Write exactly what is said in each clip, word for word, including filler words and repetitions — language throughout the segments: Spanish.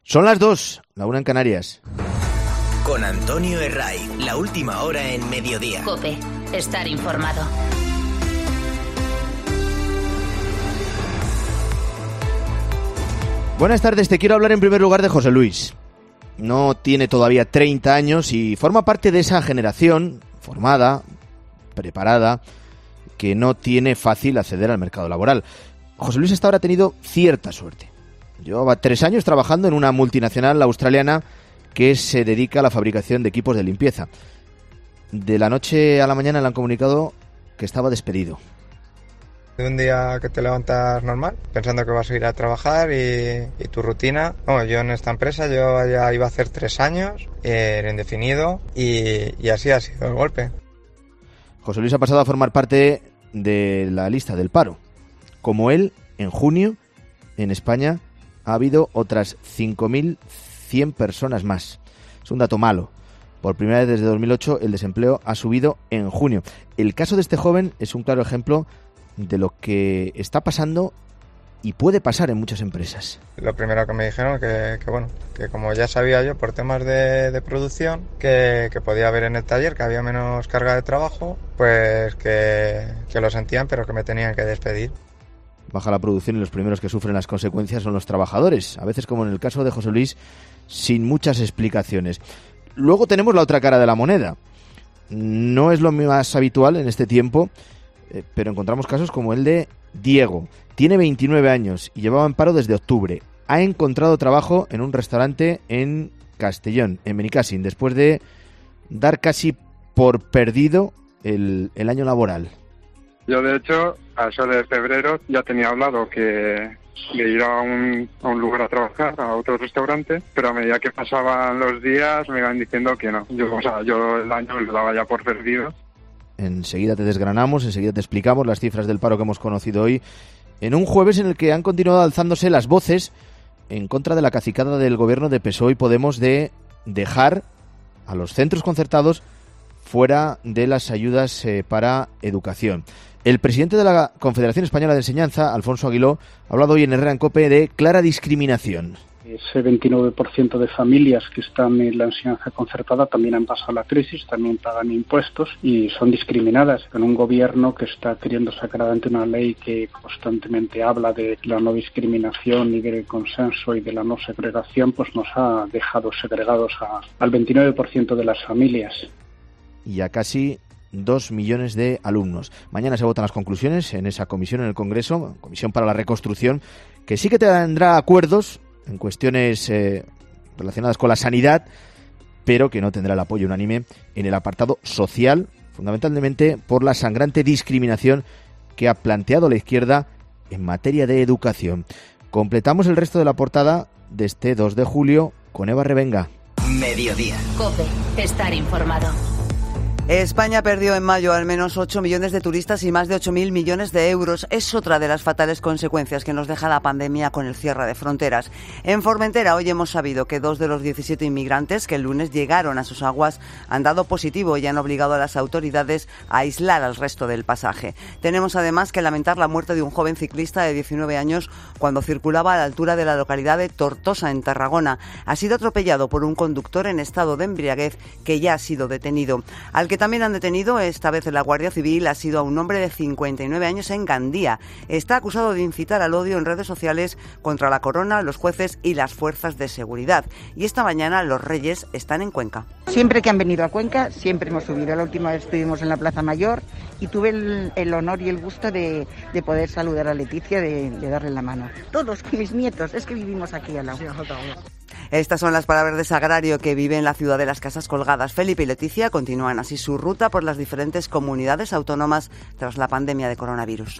Son las dos, la una en Canarias. Con Antonio Herray, la última hora en Mediodía. COPE, estar informado. Buenas tardes, te quiero hablar en primer lugar de José Luis. No tiene todavía treinta años y forma parte de esa generación formada, preparada, que no tiene fácil acceder al mercado laboral. José Luis hasta ahora ha tenido cierta suerte. Llevaba tres años trabajando en una multinacional australiana que se dedica a la fabricación de equipos de limpieza. De la noche a la mañana le han comunicado que estaba despedido. De un día que te levantas normal, pensando que vas a ir a trabajar y, y tu rutina. Bueno, yo en esta empresa yo ya iba a hacer tres años, eh, era indefinido y, y así ha sido el golpe. José Luis ha pasado a formar parte de la lista del paro. Como él, en junio, en España, ha habido otras cinco mil cien personas más. Es un dato malo. Por primera vez desde dos mil ocho el desempleo ha subido en junio. El caso de este joven es un claro ejemplo de lo que está pasando y puede pasar en muchas empresas. Lo primero que me dijeron que, que bueno, que como ya sabía yo por temas de, de producción, que, que podía haber en el taller que había menos carga de trabajo, pues que, que lo sentían, pero que me tenían que despedir. Baja la producción y los primeros que sufren las consecuencias son los trabajadores, a veces como en el caso de José Luis, sin muchas explicaciones. Luego tenemos la otra cara de la moneda. No es lo más habitual en este tiempo, eh, pero encontramos casos como el de Diego. Tiene veintinueve años y llevaba en paro desde octubre. Ha encontrado trabajo en un restaurante en Castellón, en Benicàssim, después de dar casi por perdido el, el año laboral. Yo, de hecho, a eso de febrero ya tenía hablado que de ir a un, a un lugar a trabajar, a otro restaurante, pero a medida que pasaban los días me iban diciendo que no. Yo, o sea, yo el año lo daba ya por perdido. Enseguida te desgranamos, enseguida te explicamos las cifras del paro que hemos conocido hoy, en un jueves en el que han continuado alzándose las voces en contra de la cacicada del gobierno de P S O E y Podemos de dejar a los centros concertados fuera de las ayudas eh, para educación. El presidente de la Confederación Española de Enseñanza, Alfonso Aguiló, ha hablado hoy en Herrera en COPE de clara discriminación. Ese veintinueve por ciento de familias que están en la enseñanza concertada también han pasado la crisis, también pagan impuestos y son discriminadas. En un gobierno que está queriendo sacar adelante una ley que constantemente habla de la no discriminación y del consenso y de la no segregación, pues nos ha dejado segregados a, al veintinueve por ciento de las familias. Y a casi dos millones de alumnos. Mañana se votan las conclusiones en esa comisión en el Congreso, Comisión para la Reconstrucción, que sí que tendrá acuerdos en cuestiones eh, relacionadas con la sanidad, pero que no tendrá el apoyo unánime en el apartado social, fundamentalmente por la sangrante discriminación que ha planteado la izquierda en materia de educación. Completamos el resto de la portada de este dos de julio con Eva Revenga. Mediodía. COPE, estar informado. España perdió en mayo al menos ocho millones de turistas y más de ocho mil millones de euros. Es otra de las fatales consecuencias que nos deja la pandemia con el cierre de fronteras. En Formentera hoy hemos sabido que dos de los diecisiete inmigrantes que el lunes llegaron a sus aguas han dado positivo y han obligado a las autoridades a aislar al resto del pasaje. Tenemos además que lamentar la muerte de un joven ciclista de diecinueve años cuando circulaba a la altura de la localidad de Tortosa, en Tarragona. Ha sido atropellado por un conductor en estado de embriaguez que ya ha sido detenido. Al que también han detenido, esta vez en la Guardia Civil, ha sido a un hombre de cincuenta y nueve años en Gandía. Está acusado de incitar al odio en redes sociales contra la corona, los jueces y las fuerzas de seguridad. Y esta mañana los Reyes están en Cuenca. Siempre que han venido a Cuenca, siempre hemos subido. La última vez estuvimos en la Plaza Mayor y tuve el, el honor y el gusto de, de poder saludar a Leticia, de, de darle la mano. Todos con mis nietos, es que vivimos aquí al lado. Estas son las palabras de Sagrario, que vive en la ciudad de las Casas Colgadas. Felipe y Leticia continúan así su ruta por las diferentes comunidades autónomas tras la pandemia de coronavirus.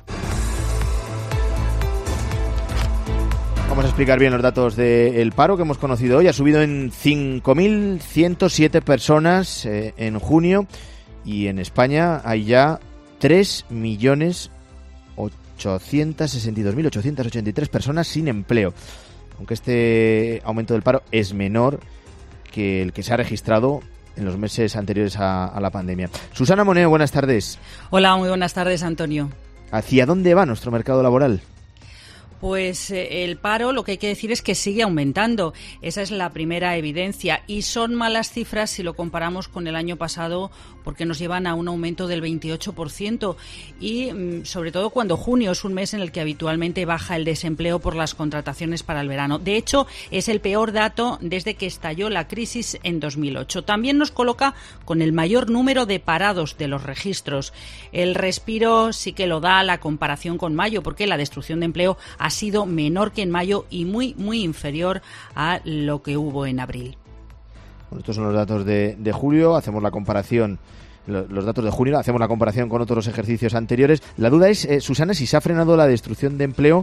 Vamos a explicar bien los datos del paro que hemos conocido hoy. Ha subido en cinco mil ciento siete personas eh, en junio y en España hay ya tres millones ochocientos sesenta y dos mil ochocientos ochenta y tres personas sin empleo. Aunque este aumento del paro es menor que el que se ha registrado en los meses anteriores a, a la pandemia. Susana Moneo, buenas tardes. Hola, muy buenas tardes, Antonio. ¿Hacia dónde va nuestro mercado laboral? Pues eh, el paro, lo que hay que decir es que sigue aumentando. Esa es la primera evidencia. Y son malas cifras si lo comparamos con el año pasado, porque nos llevan a un aumento del veintiocho por ciento. Y mm, sobre todo cuando junio es un mes en el que habitualmente baja el desempleo por las contrataciones para el verano. De hecho, es el peor dato desde que estalló la crisis en dos mil ocho. También nos coloca con el mayor número de parados de los registros. El respiro sí que lo da la comparación con mayo, porque la destrucción de empleo ha sido menor que en mayo y muy, muy inferior a lo que hubo en abril. Bueno, estos son los datos de, de julio, hacemos la comparación, los, los datos de junio, hacemos la comparación con otros ejercicios anteriores. La duda es, eh, Susana, si se ha frenado la destrucción de empleo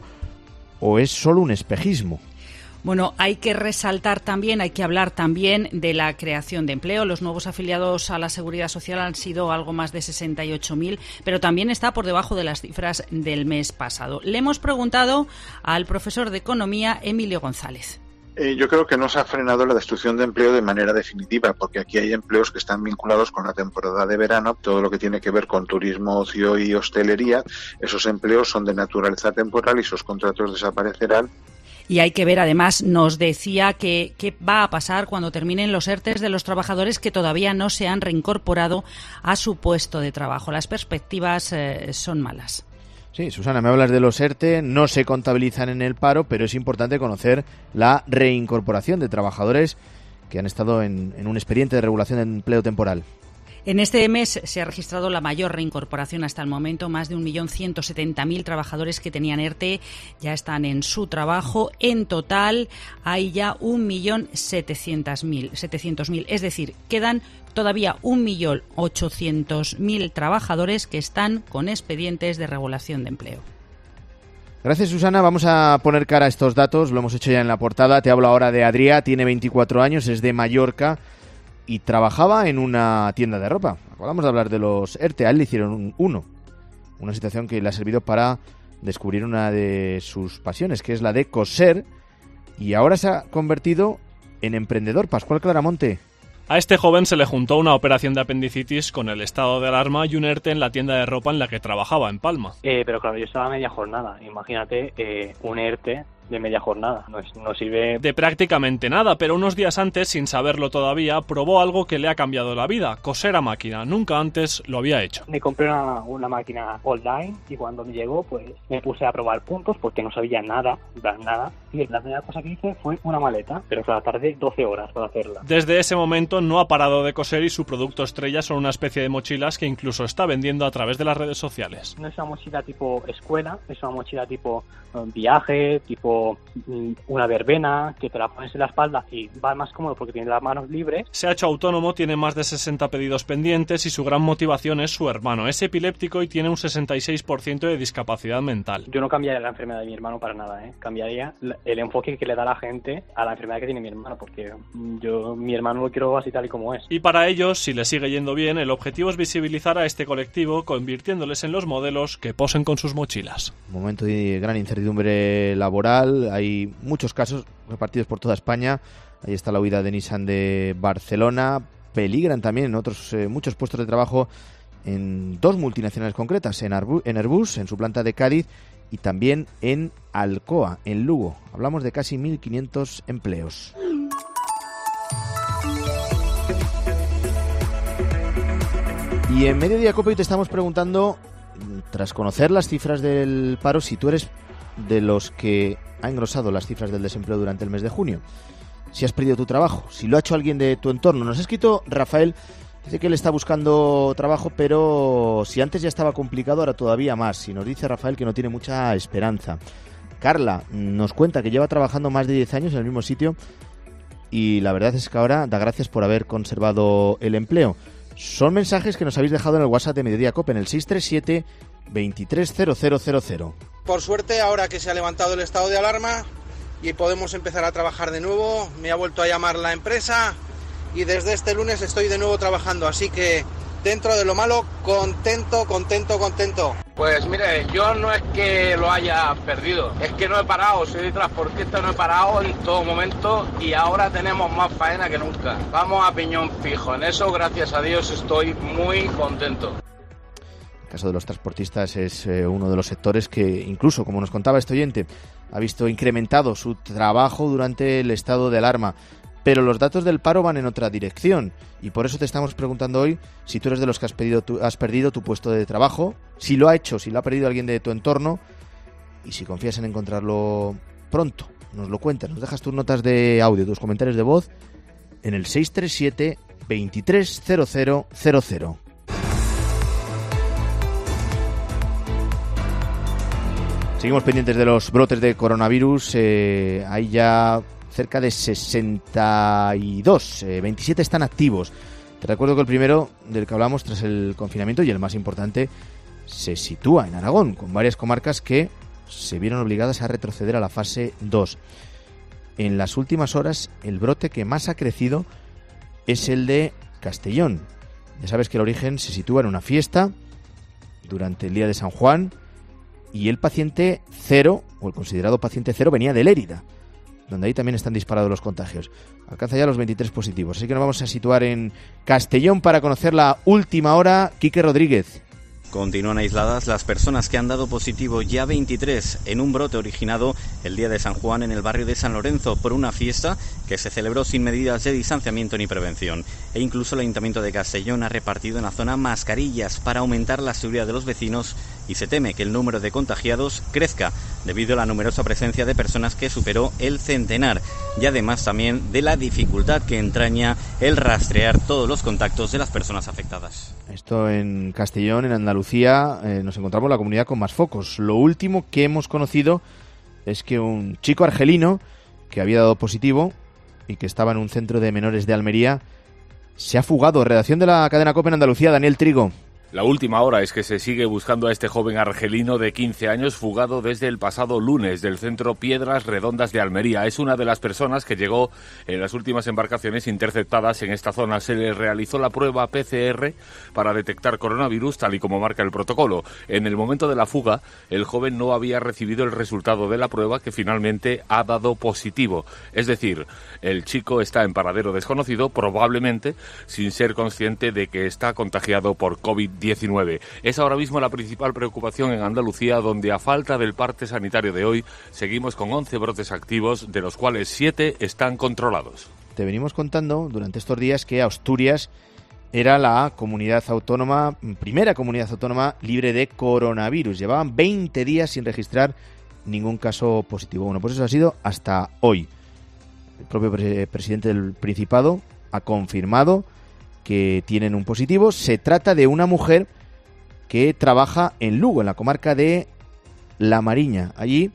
o es solo un espejismo. Bueno, hay que resaltar también, hay que hablar también de la creación de empleo. Los nuevos afiliados a la Seguridad Social han sido algo más de sesenta y ocho mil, pero también está por debajo de las cifras del mes pasado. Le hemos preguntado al profesor de Economía, Emilio González. Eh, yo creo que no se ha frenado la destrucción de empleo de manera definitiva, porque aquí hay empleos que están vinculados con la temporada de verano, todo lo que tiene que ver con turismo, ocio y hostelería. Esos empleos son de naturaleza temporal y esos contratos desaparecerán. Y hay que ver, además, nos decía que qué va a pasar cuando terminen los ERTEs de los trabajadores que todavía no se han reincorporado a su puesto de trabajo. Las perspectivas eh, son malas. Sí, Susana, me hablas de los ERTE, no se contabilizan en el paro, pero es importante conocer la reincorporación de trabajadores que han estado en, en un expediente de regulación de empleo temporal. En este mes se ha registrado la mayor reincorporación hasta el momento. Más de un millón ciento setenta mil trabajadores que tenían ERTE ya están en su trabajo. En total hay ya un millón setecientos mil. Es decir, quedan todavía un millón ochocientos mil trabajadores que están con expedientes de regulación de empleo. Gracias, Susana. Vamos a poner cara a estos datos. Lo hemos hecho ya en la portada. Te hablo ahora de Adrià. Tiene veinticuatro años, es de Mallorca y trabajaba en una tienda de ropa. Acabamos de hablar de los ERTE, a él le hicieron un, uno. Una situación que le ha servido para descubrir una de sus pasiones, que es la de coser, y ahora se ha convertido en emprendedor. Pascual Claramonte. A este joven se le juntó una operación de apendicitis con el estado de alarma y un ERTE en la tienda de ropa en la que trabajaba, en Palma. Eh, pero claro, yo estaba a media jornada. Imagínate eh, un ERTE de media jornada. No, es, no sirve de prácticamente nada, pero unos días antes, sin saberlo todavía, probó algo que le ha cambiado la vida: coser a máquina. Nunca antes lo había hecho. Me compré una, una máquina online y cuando me llegó, pues me puse a probar puntos porque no sabía nada, nada. Y la primera cosa que hice fue una maleta, pero claro, tardé doce horas para hacerla. Desde ese momento no ha parado de coser y su producto estrella son una especie de mochilas que incluso está vendiendo a través de las redes sociales. No es una mochila tipo escuela, es una mochila tipo um, viaje, tipo una verbena, que te la pones en la espalda y va más cómodo porque tiene las manos libres. Se ha hecho autónomo, tiene más de sesenta pedidos pendientes y su gran motivación es su hermano. Es epiléptico y tiene un sesenta y seis por ciento de discapacidad mental. Yo no cambiaría la enfermedad de mi hermano para nada, ¿eh? Cambiaría el enfoque que le da la gente a la enfermedad que tiene mi hermano, porque yo mi hermano lo quiero así tal y como es. Y para ellos, si le sigue yendo bien, el objetivo es visibilizar a este colectivo, convirtiéndoles en los modelos que posen con sus mochilas. Momento de gran incertidumbre laboral. Hay muchos casos repartidos por toda España. Ahí está la huida de Nissan de Barcelona. Peligran también en otros eh, muchos puestos de trabajo en dos multinacionales concretas, en, Arbu- en Airbus, en su planta de Cádiz, y también en Alcoa, en Lugo. Hablamos de casi mil quinientos empleos. Y en Mediodía Cope hoy te estamos preguntando, tras conocer las cifras del paro, si tú eres de los que ha engrosado las cifras del desempleo durante el mes de junio, si has perdido tu trabajo, si lo ha hecho alguien de tu entorno. Nos ha escrito Rafael, dice que él está buscando trabajo, pero si antes ya estaba complicado, ahora todavía más. Y nos dice Rafael que no tiene mucha esperanza. Carla nos cuenta que lleva trabajando más de diez años en el mismo sitio y la verdad es que ahora da gracias por haber conservado el empleo. Son mensajes que nos habéis dejado en el WhatsApp de Mediodía Cope, en el seis tres siete, veintitrés cero cero cero cero. Por suerte, ahora que se ha levantado el estado de alarma y podemos empezar a trabajar de nuevo, me ha vuelto a llamar la empresa y desde este lunes estoy de nuevo trabajando, así que dentro de lo malo, contento, contento, contento. Pues mire, yo no es que lo haya perdido, es que no he parado, soy transportista, no he parado en todo momento y ahora tenemos más faena que nunca. Vamos a piñón fijo, en eso gracias a Dios estoy muy contento. caso de los transportistas es eh, uno de los sectores que, incluso, como nos contaba este oyente, ha visto incrementado su trabajo durante el estado de alarma. Pero los datos del paro van en otra dirección y por eso te estamos preguntando hoy si tú eres de los que has, pedido tu, has perdido tu puesto de trabajo, si lo ha hecho, si lo ha perdido alguien de tu entorno y si confías en encontrarlo pronto. Nos lo cuentas, nos dejas tus notas de audio, tus comentarios de voz en el seis tres siete, veintitrés cero cero cero cero. Seguimos pendientes de los brotes de coronavirus. Eh, hay ya cerca de sesenta y dos, eh, veintisiete están activos. Te recuerdo que el primero del que hablamos tras el confinamiento y el más importante se sitúa en Aragón, con varias comarcas que se vieron obligadas a retroceder a la fase dos. En las últimas horas, el brote que más ha crecido es el de Castellón. Ya sabes que el origen se sitúa en una fiesta durante el día de San Juan y el paciente cero, o el considerado paciente cero, venía de Lérida, donde ahí también están disparados los contagios. Alcanza ya los veintitrés positivos. Así que nos vamos a situar en Castellón para conocer la última hora. Quique Rodríguez. Continúan aisladas las personas que han dado positivo, ya veintitrés, en un brote originado el día de San Juan en el barrio de San Lorenzo por una fiesta que se celebró sin medidas de distanciamiento ni prevención. E incluso el Ayuntamiento de Castellón ha repartido en la zona mascarillas para aumentar la seguridad de los vecinos y se teme que el número de contagiados crezca debido a la numerosa presencia de personas que superó el centenar y además también de la dificultad que entraña el rastrear todos los contactos de las personas afectadas. Esto en Castellón, en Andalucía, eh, nos encontramos la comunidad con más focos. Lo último que hemos conocido es que un chico argelino que había dado positivo y que estaba en un centro de menores de Almería se ha fugado. Redacción de la cadena COPE en Andalucía, Daniel Trigo. La última hora es que se sigue buscando a este joven argelino de quince años fugado desde el pasado lunes del centro Piedras Redondas de Almería. Es una de las personas que llegó en las últimas embarcaciones interceptadas en esta zona. Se le realizó la prueba P C R para detectar coronavirus, tal y como marca el protocolo. En el momento de la fuga, el joven no había recibido el resultado de la prueba, que finalmente ha dado positivo. Es decir, el chico está en paradero desconocido, probablemente sin ser consciente de que está contagiado por COVID diecinueve. Es ahora mismo la principal preocupación en Andalucía, donde a falta del parte sanitario de hoy seguimos con once brotes activos, de los cuales siete están controlados. Te venimos contando durante estos días que Asturias era la comunidad autónoma, primera comunidad autónoma libre de coronavirus. Llevaban veinte días sin registrar ningún caso positivo. Bueno, pues eso ha sido hasta hoy. El propio pre- presidente del Principado ha confirmado que tienen un positivo. Se trata de una mujer que trabaja en Lugo, en la comarca de La Mariña. Allí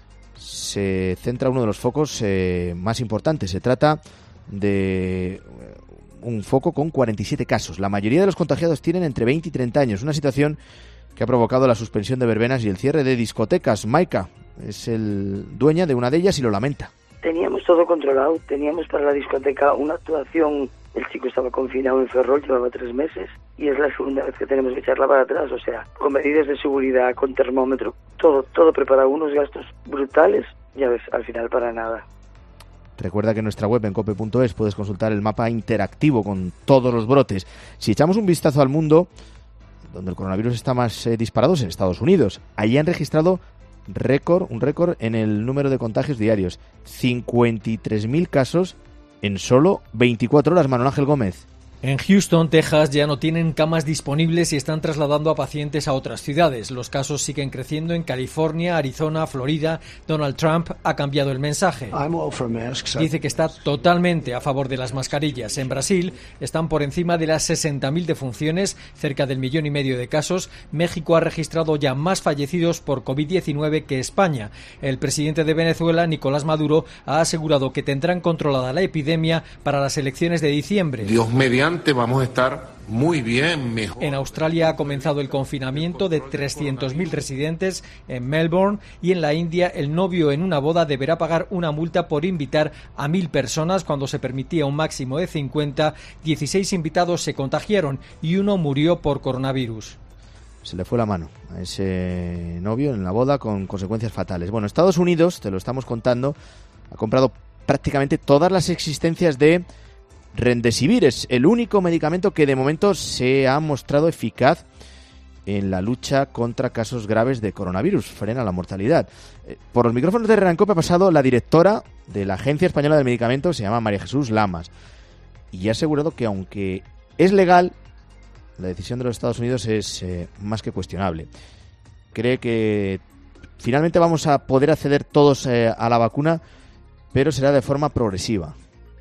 se centra uno de los focos eh, más importantes. Se trata de un foco con cuarenta y siete casos. La mayoría de los contagiados tienen entre veinte y treinta años. Una situación que ha provocado la suspensión de verbenas y el cierre de discotecas. Maika es el dueña de una de ellas y lo lamenta. Teníamos todo controlado. Teníamos para la discoteca una actuación. El chico estaba confinado en Ferrol, llevaba tres meses y es la segunda vez que tenemos que echarla para atrás. O sea, con medidas de seguridad, con termómetro, todo, todo preparado, unos gastos brutales. Ya ves, al final para nada. Recuerda que en nuestra web en cope punto es puedes consultar el mapa interactivo con todos los brotes. Si echamos un vistazo al mundo, donde el coronavirus está más eh, disparado es en Estados Unidos. Allí han registrado récord, un récord en el número de contagios diarios. cincuenta y tres mil casos en solo veinticuatro horas. Manuel Ángel Gómez. En Houston, Texas, ya no tienen camas disponibles y están trasladando a pacientes a otras ciudades. Los casos siguen creciendo en California, Arizona, Florida. Donald Trump ha cambiado el mensaje. Dice que está totalmente a favor de las mascarillas. En Brasil están por encima de las sesenta mil defunciones, cerca del millón y medio de casos. México ha registrado ya más fallecidos por COVID diecinueve que España. El presidente de Venezuela, Nicolás Maduro, ha asegurado que tendrán controlada la epidemia para las elecciones de diciembre. Dios mediante. Vamos a estar muy bien, mejor. En Australia ha comenzado el confinamiento de trescientos mil residentes en Melbourne y en la India el novio en una boda deberá pagar una multa por invitar a mil personas cuando se permitía un máximo de cincuenta. dieciséis invitados se contagiaron y uno murió por coronavirus. Se le fue la mano a ese novio en la boda con consecuencias fatales. Bueno, Estados Unidos, te lo estamos contando, ha comprado prácticamente todas las existencias de Remdesivir. Es el único medicamento que de momento se ha mostrado eficaz en la lucha contra casos graves de coronavirus, frena la mortalidad. Eh, por los micrófonos de Herrera en Cope ha pasado la directora de la Agencia Española del Medicamento, se llama María Jesús Lamas, y ha asegurado que aunque es legal, la decisión de los Estados Unidos es eh, más que cuestionable. Cree que finalmente vamos a poder acceder todos eh, a la vacuna, pero será de forma progresiva.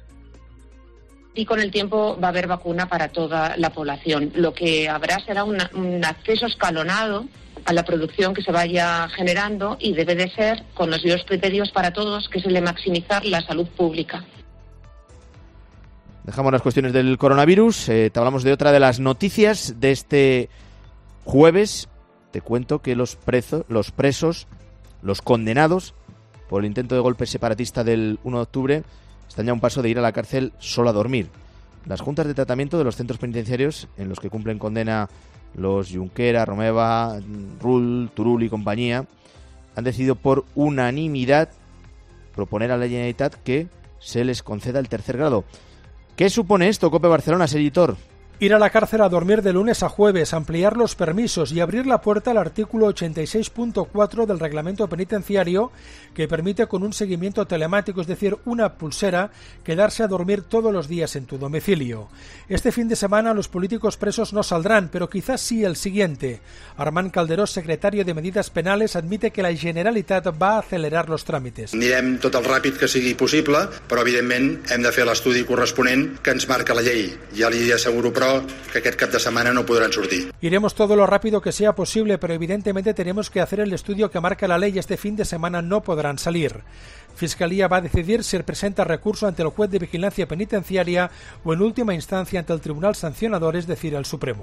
Y con el tiempo va a haber vacuna para toda la población. Lo que habrá será una, un acceso escalonado a la producción que se vaya generando y debe de ser con los mismos criterios para todos, que es el de maximizar la salud pública. Dejamos las cuestiones del coronavirus, eh, te hablamos de otra de las noticias de este jueves. Te cuento que los, preso, los presos, los condenados por el intento de golpe separatista del uno de octubre, están ya a un paso de ir a la cárcel solo a dormir. Las juntas de tratamiento de los centros penitenciarios en los que cumplen condena los Junquera, Romeva, Rull, Turull y compañía han decidido por unanimidad proponer a la Generalitat que se les conceda el tercer grado. ¿Qué supone esto, Cope Barcelona, editor? Ir a la cárcel a dormir de lunes a jueves, ampliar los permisos y abrir la puerta al artículo ochenta y seis punto cuatro del reglamento penitenciario, que permite con un seguimiento telemático, es decir, una pulsera, quedarse a dormir todos los días en tu domicilio. Este fin de semana los políticos presos no saldrán, pero quizás sí el siguiente. Armand Calderós, secretario de Medidas Penales, admite que la Generalitat va a acelerar los trámites. Anirem tot el ràpid que sigui possible, però evidentment hem de fer l'estudi corresponent que ens marca la llei. Ja li asseguro, però, que aquest cap de setmana no podran sortir. Iremos todo lo rápido que sea posible, pero evidentemente tenemos que hacer el estudio que marca la ley y este fin de semana no podrán salir. Fiscalía va a decidir si presenta recurso ante el juez de vigilancia penitenciaria o en última instancia ante el Tribunal Sancionador, es decir, el Supremo.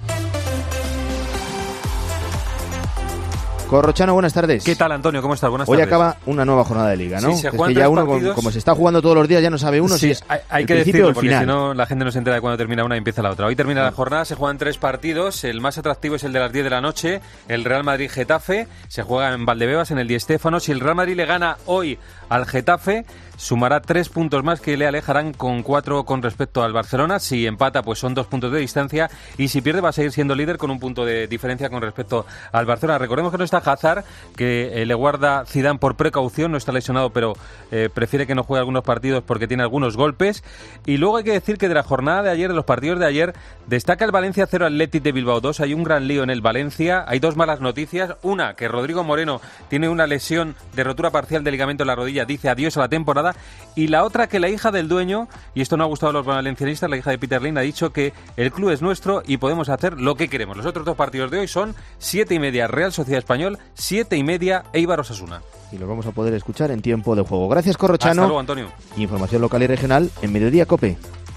Corrochano, buenas tardes. ¿Qué tal, Antonio? ¿Cómo estás? Buenas Hoy tardes. acaba una nueva jornada de Liga, ¿no? Sí, se es juegan que ya tres uno, partidos. como se está jugando todos los días, ya no sabe uno Sí, si es hay, hay el que principio decirlo, o el porque final. si no la gente no se entera de cuándo termina una y empieza la otra. Hoy termina la jornada, se juegan tres partidos. El más atractivo es el de las diez de la noche, el Real Madrid-Getafe. Se juega en Valdebebas, en el Di Stéfano. Si el Real Madrid le gana hoy al Getafe, sumará tres puntos más que le alejarán con cuatro con respecto al Barcelona. Si empata, pues son dos puntos de distancia, y si pierde va a seguir siendo líder con un punto de diferencia con respecto al Barcelona. Recordemos que no está Hazard, que eh, le guarda Zidane por precaución, no está lesionado, pero eh, prefiere que no juegue algunos partidos porque tiene algunos golpes. Y luego hay que decir que de la jornada de ayer, de los partidos de ayer, destaca el Valencia cero Athletic de Bilbao dos. Hay un gran lío en el Valencia, hay dos malas noticias. Una, que Rodrigo Moreno tiene una lesión de rotura parcial de ligamento en la rodilla, dice adiós a la temporada. Y la otra, que la hija del dueño, y esto no ha gustado a los valencianistas, la hija de Peter Lim ha dicho que el club es nuestro y podemos hacer lo que queremos. Los otros dos partidos de hoy son siete y media Real Sociedad Español, siete y media Eibar Osasuna. Y lo vamos a poder escuchar en tiempo de juego. Gracias, Corrochano. Hasta luego, Antonio. Información local y regional en Mediodía Cope.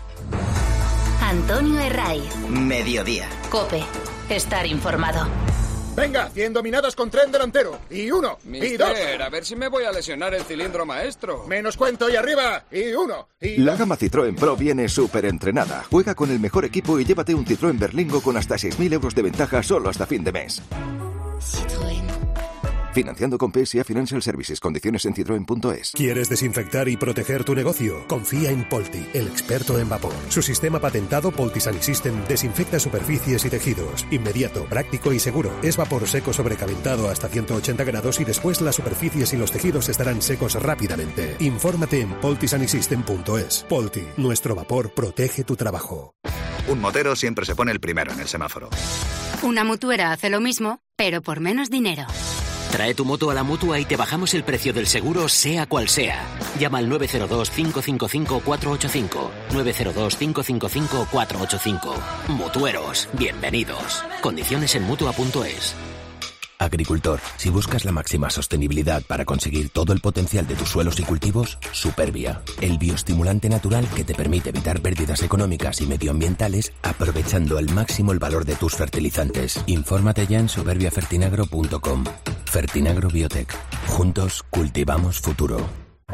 Antonio Herray. Mediodía. Cope. Estar informado. Venga, cien dominadas con tren delantero. Y uno, Mister, y dos. a ver si me voy a lesionar el cilindro maestro. Menos cuento y arriba. Y uno, y La gama Citroën Pro viene súper entrenada. Juega con el mejor equipo y llévate un Citroën Berlingo con hasta seis mil euros de ventaja solo hasta fin de mes. Citroën. Financiando con P S A Financial Services. Condiciones en citroen punto es. ¿Quieres desinfectar y proteger tu negocio? Confía en Polti, el experto en vapor. Su sistema patentado Poltisani System desinfecta superficies y tejidos. Inmediato, práctico y seguro. Es vapor seco sobrecalentado hasta ciento ochenta grados y después las superficies y los tejidos estarán secos rápidamente. Infórmate en poltisani system punto es. Polti, nuestro vapor protege tu trabajo. Un motero siempre se pone el primero en el semáforo. Una mutuera hace lo mismo, pero por menos dinero. Trae tu moto a la Mutua y te bajamos el precio del seguro, sea cual sea. Llama al nueve cero dos, cinco cinco cinco, cuatro ocho cinco. nueve cero dos, cinco cinco cinco, cuatro ocho cinco. Mutueros, bienvenidos. Condiciones en mutua punto es. Agricultor, si buscas la máxima sostenibilidad para conseguir todo el potencial de tus suelos y cultivos, Superbia, el bioestimulante natural que te permite evitar pérdidas económicas y medioambientales aprovechando al máximo el valor de tus fertilizantes. Infórmate ya en superbia fertinagro punto com. Fertinagro Biotech. Juntos cultivamos futuro.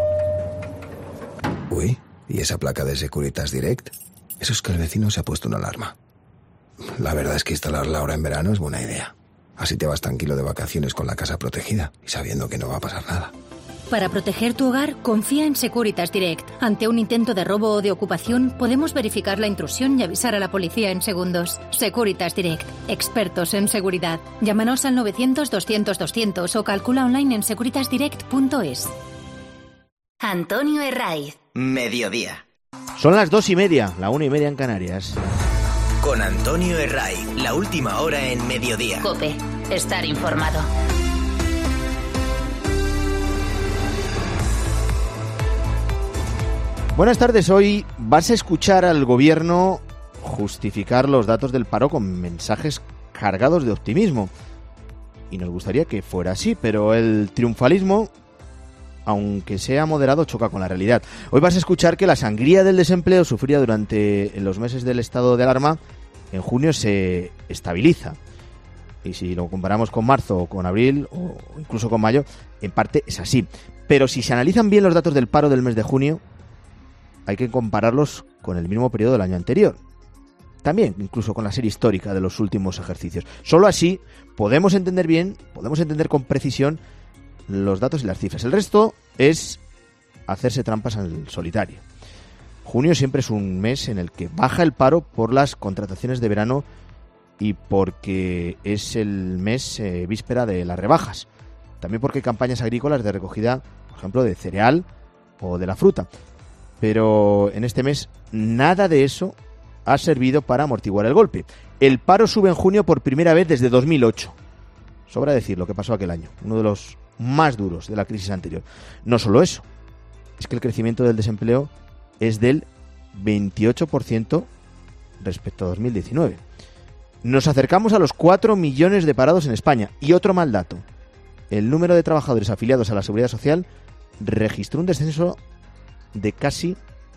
Uy, ¿y esa placa de Securitas Direct? Eso es que el vecino se ha puesto una alarma. La verdad es que instalarla ahora en verano es buena idea. Así te vas tranquilo de vacaciones con la casa protegida y sabiendo que no va a pasar nada. Para proteger tu hogar, confía en Securitas Direct. Ante un intento de robo o de ocupación, podemos verificar la intrusión y avisar a la policía en segundos. Securitas Direct, expertos en seguridad. Llámanos al novecientos, doscientos, doscientos o calcula online en securitas direct punto es. Antonio Herraiz. Mediodía. Son las dos y media, la una y media en Canarias. Con Antonio Herraiz, la última hora en Mediodía. COPE, estar informado. Buenas tardes, hoy vas a escuchar al gobierno justificar los datos del paro con mensajes cargados de optimismo. Y nos gustaría que fuera así, pero el triunfalismo, aunque sea moderado, choca con la realidad. Hoy vas a escuchar que la sangría del desempleo sufrida durante los meses del estado de alarma en junio se estabiliza. Y si lo comparamos con marzo o con abril o incluso con mayo, en parte es así. Pero si se analizan bien los datos del paro del mes de junio, hay que compararlos con el mismo periodo del año anterior. También, incluso con la serie histórica de los últimos ejercicios. Solo así podemos entender bien, podemos entender con precisión los datos y las cifras. El resto es hacerse trampas al solitario. Junio siempre es un mes en el que baja el paro por las contrataciones de verano y porque es el mes eh, víspera de las rebajas. También porque hay campañas agrícolas de recogida, por ejemplo, de cereal o de la fruta. Pero en este mes nada de eso ha servido para amortiguar el golpe. El paro sube en junio por primera vez desde dos mil ocho. Sobra decir lo que pasó aquel año, uno de los más duros de la crisis anterior. No solo eso, es que el crecimiento del desempleo es del veintiocho por ciento respecto a dos mil diecinueve. Nos acercamos a los cuatro millones de parados en España. Y otro mal dato, el número de trabajadores afiliados a la Seguridad Social registró un descenso de casi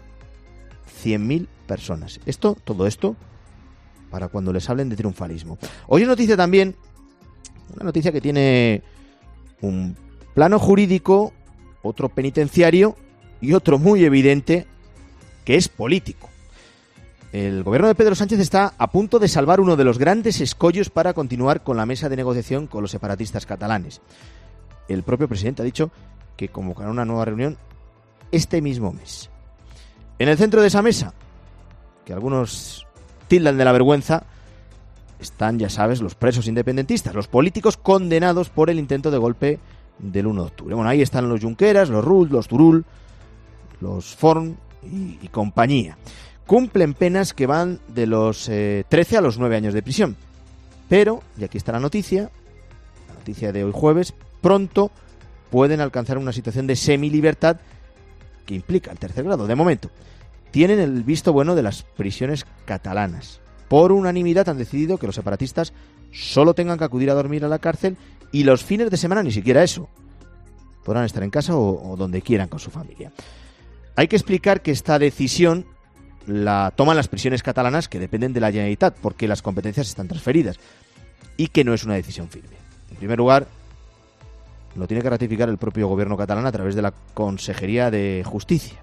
cien mil personas. Esto, todo esto, para cuando les hablen de triunfalismo. Hoy es noticia también, una noticia que tiene un plano jurídico, otro penitenciario y otro muy evidente, que es político. El gobierno de Pedro Sánchez está a punto de salvar uno de los grandes escollos para continuar con la mesa de negociación con los separatistas catalanes. El propio presidente ha dicho que convocará una nueva reunión este mismo mes. En el centro de esa mesa, que algunos tildan de la vergüenza, están, ya sabes, los presos independentistas, los políticos condenados por el intento de golpe del uno de octubre. Bueno, ahí están los Junqueras, los Rull, los Turull, los Forn y, y compañía. Cumplen penas que van de los eh, trece a los nueve años de prisión. Pero, y aquí está la noticia, la noticia de hoy jueves, pronto pueden alcanzar una situación de semilibertad que implica el tercer grado. De momento, tienen el visto bueno de las prisiones catalanas. Por unanimidad han decidido que los separatistas solo tengan que acudir a dormir a la cárcel y los fines de semana ni siquiera eso. Podrán estar en casa o, o donde quieran con su familia. Hay que explicar que esta decisión la toman las prisiones catalanas, que dependen de la Generalitat, porque las competencias están transferidas, y que no es una decisión firme. En primer lugar, lo tiene que ratificar el propio gobierno catalán a través de la Consejería de Justicia.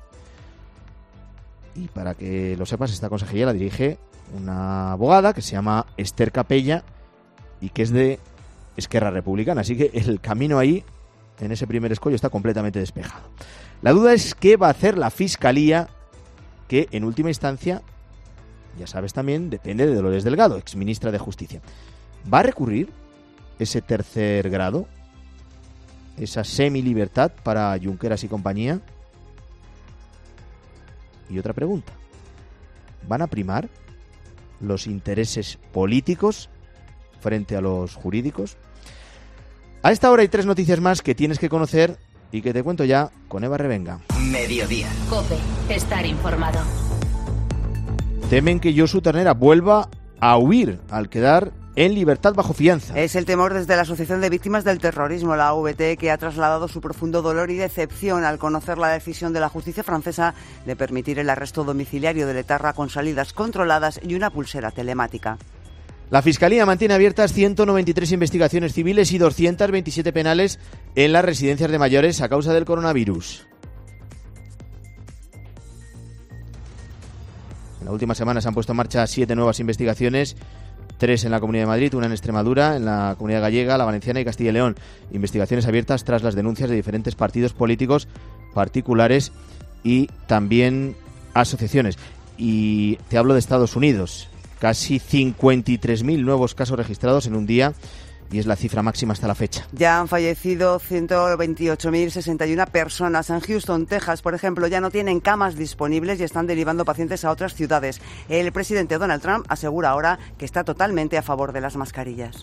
Y para que lo sepas, esta consejería la dirige una abogada que se llama Esther Capella y que es de Esquerra Republicana. Así que el camino ahí, en ese primer escollo, está completamente despejado. La duda es qué va a hacer la Fiscalía, que en última instancia, ya sabes también, depende de Dolores Delgado, exministra de Justicia. ¿Va a recurrir ese tercer grado, esa semilibertad para Junqueras y compañía? Y otra pregunta, ¿van a primar los intereses políticos frente a los jurídicos? A esta hora hay tres noticias más que tienes que conocer y que te cuento ya con Eva Revenga. Mediodía. COPE, estar informado. Temen que Josu Ternera vuelva a huir al quedar en libertad bajo fianza. Es el temor desde la Asociación de Víctimas del Terrorismo, la A V T, que ha trasladado su profundo dolor y decepción al conocer la decisión de la justicia francesa de permitir el arresto domiciliario del etarra con salidas controladas y una pulsera telemática. La Fiscalía mantiene abiertas ciento noventa y tres investigaciones civiles y doscientas veintisiete penales en las residencias de mayores a causa del coronavirus. En la última semana se han puesto en marcha siete nuevas investigaciones Tres en la Comunidad de Madrid, una en Extremadura, en la Comunidad Gallega, la Valenciana y Castilla y León. Investigaciones abiertas tras las denuncias de diferentes partidos políticos, particulares y también asociaciones. Y te hablo de Estados Unidos. Casi cincuenta y tres mil nuevos casos registrados en un día y es la cifra máxima hasta la fecha. Ya han fallecido ciento veintiocho mil sesenta y una personas. En Houston, Texas, por ejemplo, ya no tienen camas disponibles y están derivando pacientes a otras ciudades. El presidente Donald Trump asegura ahora que está totalmente a favor de las mascarillas.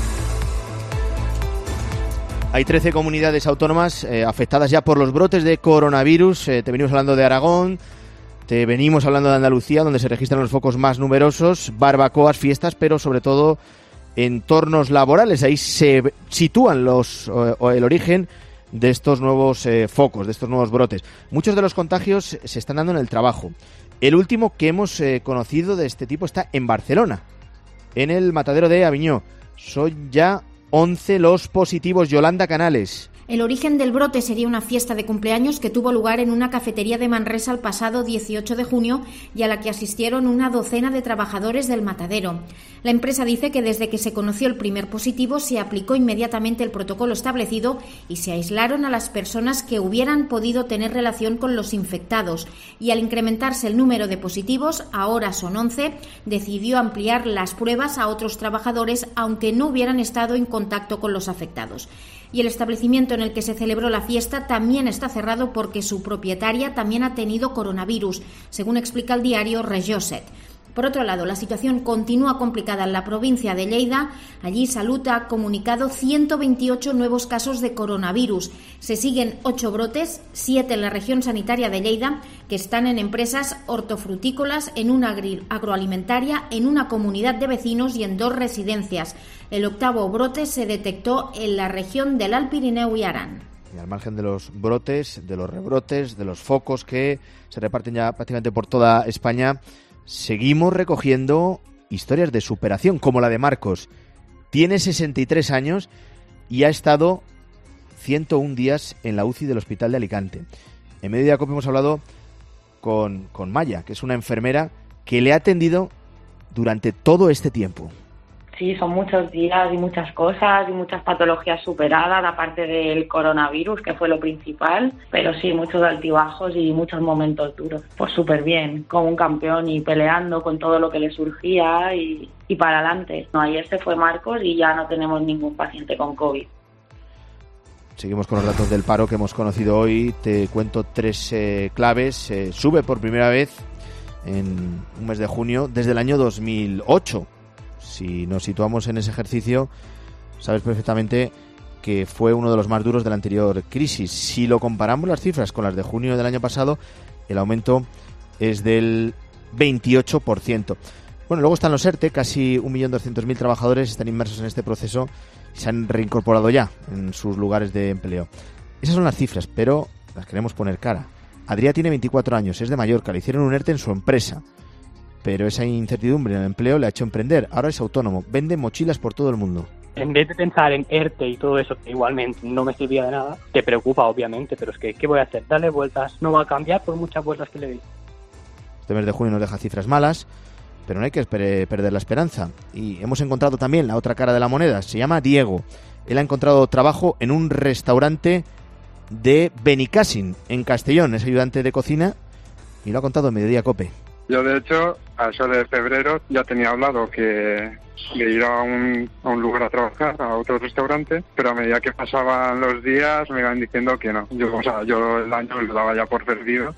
Hay trece comunidades autónomas eh, afectadas ya por los brotes de coronavirus. Eh, te venimos hablando de Aragón, te venimos hablando de Andalucía, donde se registran los focos más numerosos, barbacoas, fiestas, pero sobre todo entornos laborales. Ahí se sitúan los o el origen de estos nuevos eh, focos, de estos nuevos brotes. Muchos de los contagios se están dando en el trabajo. El último que hemos eh, conocido de este tipo está en Barcelona, en el matadero de Aviñó. Son ya once los positivos. Yolanda Canales. El origen del brote sería una fiesta de cumpleaños que tuvo lugar en una cafetería de Manresa el pasado dieciocho de junio y a la que asistieron una docena de trabajadores del matadero. La empresa dice que desde que se conoció el primer positivo se aplicó inmediatamente el protocolo establecido y se aislaron a las personas que hubieran podido tener relación con los infectados. Y al incrementarse el número de positivos, ahora son once, decidió ampliar las pruebas a otros trabajadores aunque no hubieran estado en contacto con los afectados. Y el establecimiento en el que se celebró la fiesta también está cerrado porque su propietaria también ha tenido coronavirus, según explica el diario Regió-Set. Por otro lado, la situación continúa complicada en la provincia de Lleida. Allí Salud ha comunicado ciento veintiocho nuevos casos de coronavirus. Se siguen ocho brotes, siete en la región sanitaria de Lleida, que están en empresas hortofrutícolas, en una agroalimentaria, en una comunidad de vecinos y en dos residencias. El octavo brote se detectó en la región del Alt Pirineu y Aran. Y al margen de los brotes, de los rebrotes, de los focos que se reparten ya prácticamente por toda España, seguimos recogiendo historias de superación, como la de Marcos. Tiene sesenta y tres años y ha estado ciento un días en la U C I del Hospital de Alicante. En Mediodía Cope hemos hablado con, con Maya, que es una enfermera que le ha atendido durante todo este tiempo. Sí, son muchos días y muchas cosas y muchas patologías superadas, aparte del coronavirus, que fue lo principal, pero sí, muchos altibajos y muchos momentos duros. Pues súper bien, como un campeón y peleando con todo lo que le surgía y, y para adelante. No, ayer se fue Marcos y ya no tenemos ningún paciente con COVID. Seguimos con los datos del paro que hemos conocido hoy. Te cuento tres eh, claves. Eh, sube por primera vez en un mes de junio desde el año dos mil ocho. Si nos situamos en ese ejercicio, sabes perfectamente que fue uno de los más duros de la anterior crisis. Si lo comparamos las cifras con las de junio del año pasado, el aumento es del veintiocho por ciento. Bueno, luego están los ERTE, casi un millón doscientos mil trabajadores están inmersos en este proceso y se han reincorporado ya en sus lugares de empleo. Esas son las cifras, pero las queremos poner cara. Adrià tiene veinticuatro años, es de Mallorca, le hicieron un ERTE en su empresa. Pero esa incertidumbre en el empleo le ha hecho emprender. Ahora es autónomo, vende mochilas por todo el mundo. En vez de pensar en ERTE y todo eso, que igualmente no me servía de nada, te preocupa obviamente, pero es que ¿qué voy a hacer? Darle vueltas, no va a cambiar por muchas vueltas que le di. Este mes de junio nos deja cifras malas, pero no hay que perder la esperanza. Y hemos encontrado también la otra cara de la moneda, se llama Diego. Él ha encontrado trabajo en un restaurante de Benicàssim, en Castellón, es ayudante de cocina y lo ha contado en Mediodía Cope. Yo, de hecho, a eso de febrero ya tenía hablado que de ir a un, a un lugar a trabajar, a otro restaurante, pero a medida que pasaban los días me iban diciendo que no. Yo, o sea, yo el año lo daba ya por perdido.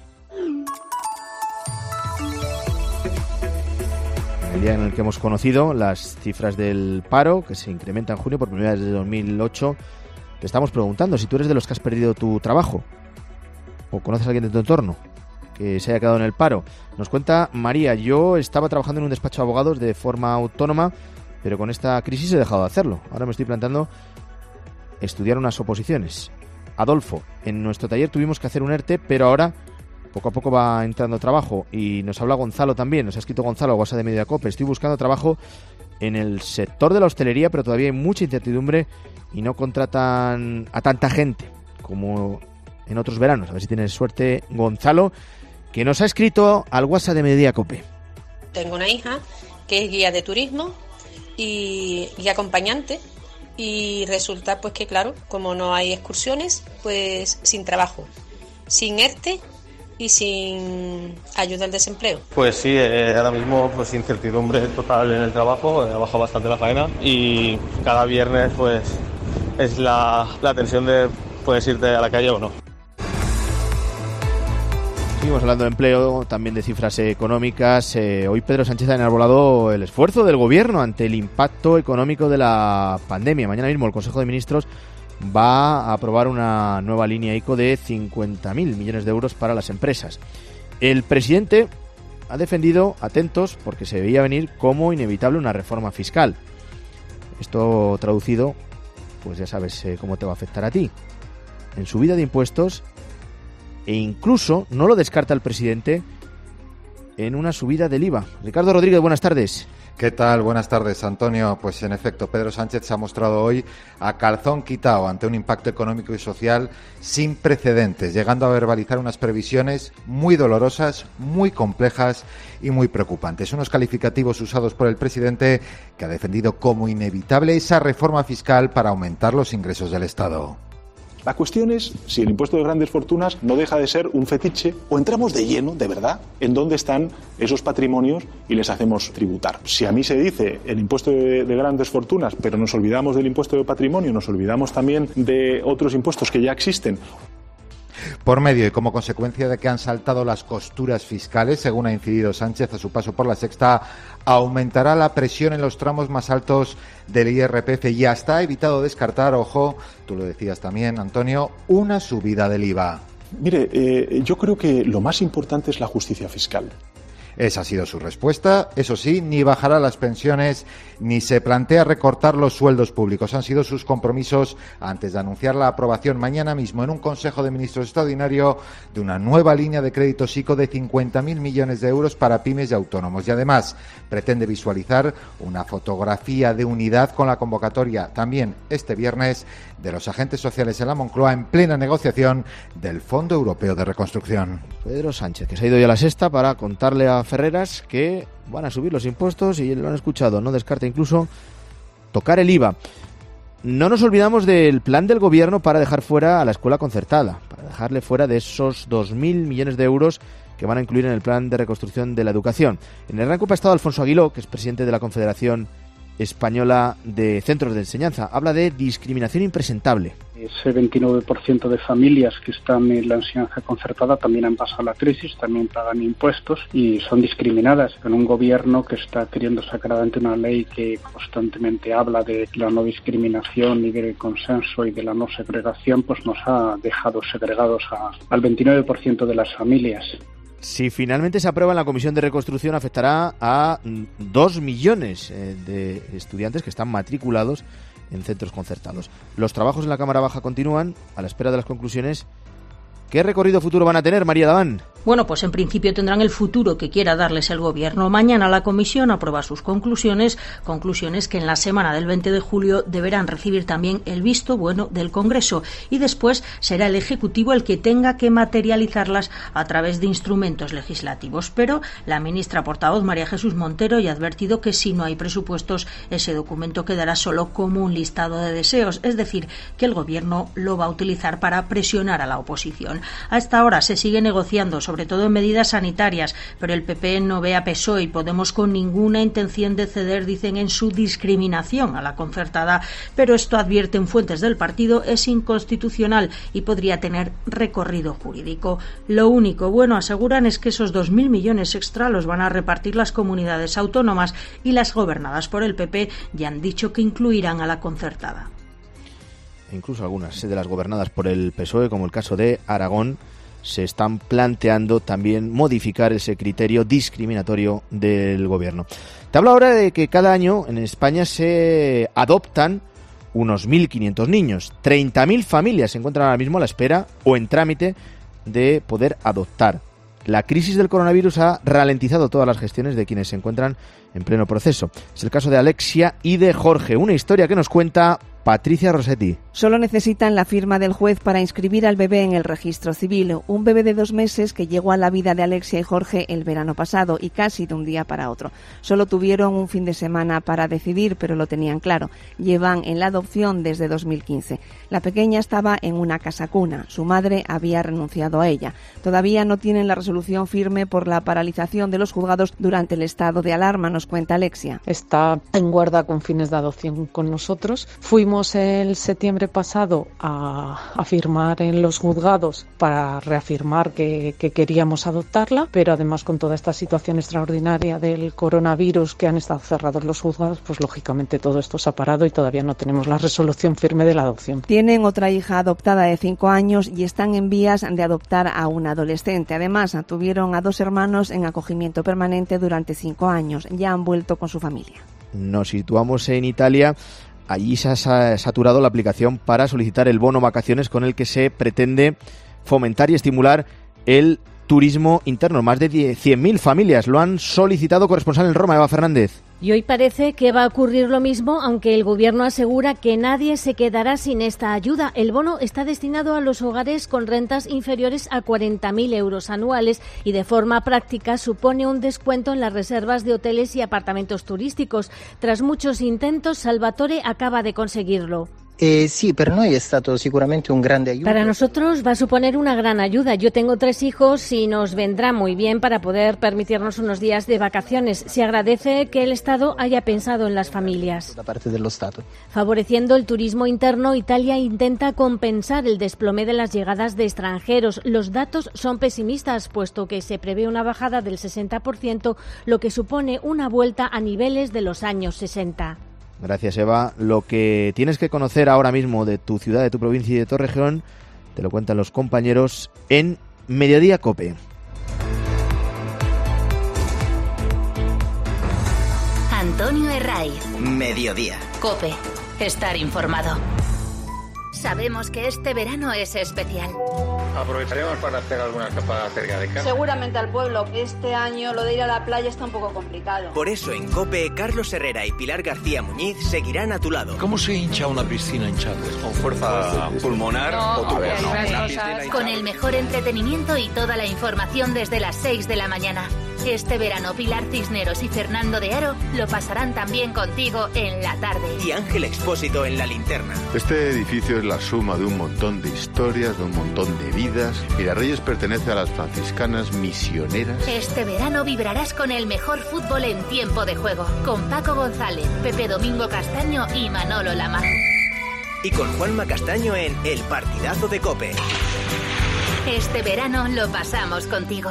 El día en el que hemos conocido las cifras del paro, que se incrementa en junio por primera vez desde dos mil ocho, te estamos preguntando si tú eres de los que has perdido tu trabajo o conoces a alguien de tu entorno que se haya quedado en el paro. Nos cuenta María: yo estaba trabajando en un despacho de abogados de forma autónoma, pero con esta crisis he dejado de hacerlo. Ahora me estoy planteando estudiar unas oposiciones. Adolfo: en nuestro taller tuvimos que hacer un ERTE, pero ahora poco a poco va entrando trabajo. Y nos habla Gonzalo también, nos ha escrito Gonzalo a WhatsApp de Mediodía Cope: estoy buscando trabajo en el sector de la hostelería, pero todavía hay mucha incertidumbre y no contratan a tanta gente como en otros veranos. A ver si tienes suerte, Gonzalo, que nos ha escrito al WhatsApp de Mediodía Cope. Tengo una hija que es guía de turismo y, y acompañante. Y resulta pues que claro, como no hay excursiones, pues sin trabajo, sin ERTE y sin ayuda al desempleo. Pues sí, eh, ahora mismo pues incertidumbre total en el trabajo, eh, ha bajado bastante la faena y cada viernes pues es la, la tensión de puedes irte a la calle o no. Seguimos hablando de empleo, también de cifras económicas. Eh, hoy Pedro Sánchez ha enarbolado el esfuerzo del Gobierno ante el impacto económico de la pandemia. Mañana mismo el Consejo de Ministros va a aprobar una nueva línea ICO de cincuenta mil millones de euros para las empresas. El presidente ha defendido, atentos, porque se veía venir como inevitable una reforma fiscal. Esto traducido, pues ya sabes eh, cómo te va a afectar a ti. En subida de impuestos e incluso, no lo descarta el presidente, en una subida del I V A. Ricardo Rodríguez, buenas tardes. ¿Qué tal? Buenas tardes, Antonio. Pues en efecto, Pedro Sánchez se ha mostrado hoy a calzón quitado ante un impacto económico y social sin precedentes, llegando a verbalizar unas previsiones muy dolorosas, muy complejas y muy preocupantes. Unos calificativos usados por el presidente, que ha defendido como inevitable esa reforma fiscal para aumentar los ingresos del Estado. La cuestión es si el impuesto de grandes fortunas no deja de ser un fetiche o entramos de lleno, de verdad, en dónde están esos patrimonios y les hacemos tributar. Si a mí se dice el impuesto de, de grandes fortunas, pero nos olvidamos del impuesto de patrimonio, nos olvidamos también de otros impuestos que ya existen. Por medio y como consecuencia de que han saltado las costuras fiscales, según ha incidido Sánchez a su paso por la Sexta, aumentará la presión en los tramos más altos del I R P F y hasta ha evitado descartar, ojo, tú lo decías también, Antonio, una subida del I V A. Mire, eh, yo creo que lo más importante es la justicia fiscal. Esa ha sido su respuesta. Eso sí, ni bajará las pensiones ni se plantea recortar los sueldos públicos. Han sido sus compromisos antes de anunciar la aprobación mañana mismo en un Consejo de Ministros extraordinario de una nueva línea de créditos ICO de cincuenta mil millones de euros para pymes y autónomos. Y además pretende visualizar una fotografía de unidad con la convocatoria también este viernes de los agentes sociales en la Moncloa en plena negociación del Fondo Europeo de Reconstrucción. Pedro Sánchez, que se ha ido ya a la Sexta para contarle a Ferreras que van a subir los impuestos y lo han escuchado, no descarta incluso tocar el I V A. No nos olvidamos del plan del Gobierno para dejar fuera a la escuela concertada, para dejarle fuera de esos dos mil millones de euros que van a incluir en el plan de reconstrucción de la educación. En el ranking ha estado Alfonso Aguiló, que es presidente de la Confederación Española de Centros de Enseñanza. Habla de discriminación impresentable. Ese veintinueve por ciento de familias que están en la enseñanza concertada también han pasado la crisis, también pagan impuestos y son discriminadas. En un gobierno que está queriendo sacar adelante una ley que constantemente habla de la no discriminación y del consenso y de la no segregación, pues nos ha dejado segregados a, al veintinueve por ciento de las familias. Si finalmente se aprueba en la Comisión de Reconstrucción, afectará a dos millones de estudiantes que están matriculados en centros concertados. Los trabajos en la Cámara Baja continúan a la espera de las conclusiones. ¿Qué recorrido futuro van a tener, María Daván? Bueno, pues en principio tendrán el futuro que quiera darles el Gobierno. Mañana la Comisión aprueba sus conclusiones, conclusiones que en la semana del veinte de julio deberán recibir también el visto bueno del Congreso y después será el Ejecutivo el que tenga que materializarlas a través de instrumentos legislativos. Pero la ministra portavoz María Jesús Montero ya ha advertido que si no hay presupuestos, ese documento quedará solo como un listado de deseos, es decir, que el Gobierno lo va a utilizar para presionar a la oposición. Hasta ahora se sigue negociando, sobre todo en medidas sanitarias, pero el P P no ve a P S O E y Podemos con ninguna intención de ceder, dicen, en su discriminación a la concertada, pero esto, advierten fuentes del partido, es inconstitucional y podría tener recorrido jurídico. Lo único bueno, aseguran, es que esos dos mil millones extra los van a repartir las comunidades autónomas y las gobernadas por el P P ya han dicho que incluirán a la concertada. Incluso algunas de las gobernadas por el P S O E, como el caso de Aragón, se están planteando también modificar ese criterio discriminatorio del Gobierno. Te hablo ahora de que cada año en España se adoptan unos mil quinientos niños. treinta mil familias se encuentran ahora mismo a la espera o en trámite de poder adoptar. La crisis del coronavirus ha ralentizado todas las gestiones de quienes se encuentran en pleno proceso. Es el caso de Alexia y de Jorge, una historia que nos cuenta Patricia Rossetti. Solo necesitan la firma del juez para inscribir al bebé en el registro civil. Un bebé de dos meses que llegó a la vida de Alexia y Jorge el verano pasado y casi de un día para otro. Solo tuvieron un fin de semana para decidir, pero lo tenían claro. Llevan en la adopción desde dos mil quince. La pequeña estaba en una casa cuna. Su madre había renunciado a ella. Todavía no tienen la resolución firme por la paralización de los juzgados durante el estado de alarma, nos cuenta Alexia. Está en guarda con fines de adopción con nosotros. Fuimos el septiembre pasado a, a firmar en los juzgados para reafirmar que, que queríamos adoptarla, pero además con toda esta situación extraordinaria del coronavirus, que han estado cerrados los juzgados, pues lógicamente todo esto se ha parado y todavía no tenemos la resolución firme de la adopción. Tienen otra hija adoptada de cinco años y están en vías de adoptar a una adolescente. Además, tuvieron a dos hermanos en acogimiento permanente durante cinco años. Ya han vuelto con su familia. Nos situamos en Italia. Allí se ha saturado la aplicación para solicitar el bono vacaciones con el que se pretende fomentar y estimular el turismo interno. Más de cien mil familias lo han solicitado. Corresponsal en Roma, Eva Fernández. Y hoy parece que va a ocurrir lo mismo, aunque el Gobierno asegura que nadie se quedará sin esta ayuda. El bono está destinado a los hogares con rentas inferiores a cuarenta mil euros anuales y de forma práctica supone un descuento en las reservas de hoteles y apartamentos turísticos. Tras muchos intentos, Salvatore acaba de conseguirlo. Eh, sí, per noi è stato sicuramente un grande aiuto. Para nosotros va a suponer una gran ayuda. Yo tengo tres hijos y nos vendrá muy bien para poder permitirnos unos días de vacaciones. Se agradece que el Estado haya pensado en las familias. Da parte dello Stato. Favoreciendo el turismo interno, Italia intenta compensar el desplome de las llegadas de extranjeros. Los datos son pesimistas, puesto que se prevé una bajada del sesenta por ciento, lo que supone una vuelta a niveles de los años sesenta. Gracias, Eva. Lo que tienes que conocer ahora mismo de tu ciudad, de tu provincia y de tu región, te lo cuentan los compañeros en Mediodía COPE. Antonio Herraiz. Mediodía. COPE. Estar informado. Sabemos que este verano es especial. Aprovecharemos para hacer alguna escapada cerca de casa. Seguramente al pueblo. Este año lo de ir a la playa está un poco complicado. Por eso en COPE, Carlos Herrera y Pilar García Muñiz seguirán a tu lado. ¿Cómo se hincha una piscina hinchable? ¿Con fuerza pulmonar no, o tubo? No, una piscina con el mejor entretenimiento y toda la información desde las seis de la mañana. Este verano Pilar Cisneros y Fernando de Aro lo pasarán también contigo en la tarde. Y Ángel Expósito en la linterna. Este edificio es la suma de un montón de historias, de un montón de vidas. Mirarreyes pertenece a las franciscanas misioneras. Este verano vibrarás con el mejor fútbol en tiempo de juego. Con Paco González, Pepe Domingo Castaño y Manolo Lama. Y con Juanma Castaño en El Partidazo de COPE. Este verano lo pasamos contigo.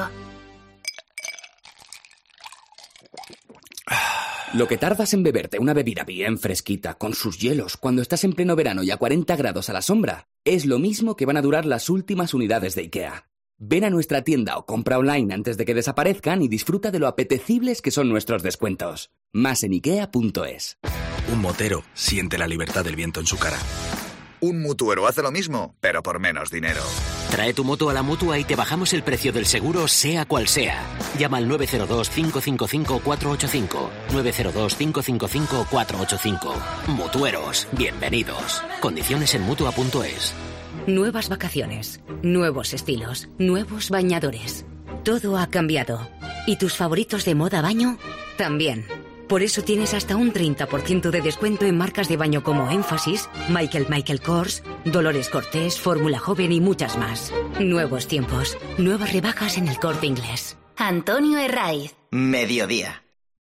Lo que tardas en beberte una bebida bien fresquita, con sus hielos, cuando estás en pleno verano y a cuarenta grados a la sombra, es lo mismo que van a durar las últimas unidades de IKEA. Ven a nuestra tienda o compra online antes de que desaparezcan y disfruta de lo apetecibles que son nuestros descuentos. Más en ikea punto es. Un motero siente la libertad del viento en su cara. Un mutuero hace lo mismo, pero por menos dinero. Trae tu moto a la Mutua y te bajamos el precio del seguro, sea cual sea. Llama al nueve cero dos, cinco cinco cinco, cuatro ocho cinco. nueve cero dos, cinco cinco cinco, cuatro ocho cinco. Mutueros, bienvenidos. Condiciones en mutua punto es. Nuevas vacaciones, nuevos estilos, nuevos bañadores. Todo ha cambiado. ¿Y tus favoritos de moda baño? También. Por eso tienes hasta un treinta por ciento de descuento en marcas de baño como Énfasis, Michael Michael Kors, Dolores Cortés, Fórmula Joven y muchas más. Nuevos tiempos, nuevas rebajas en El Corte Inglés. Antonio Herraiz. Mediodía.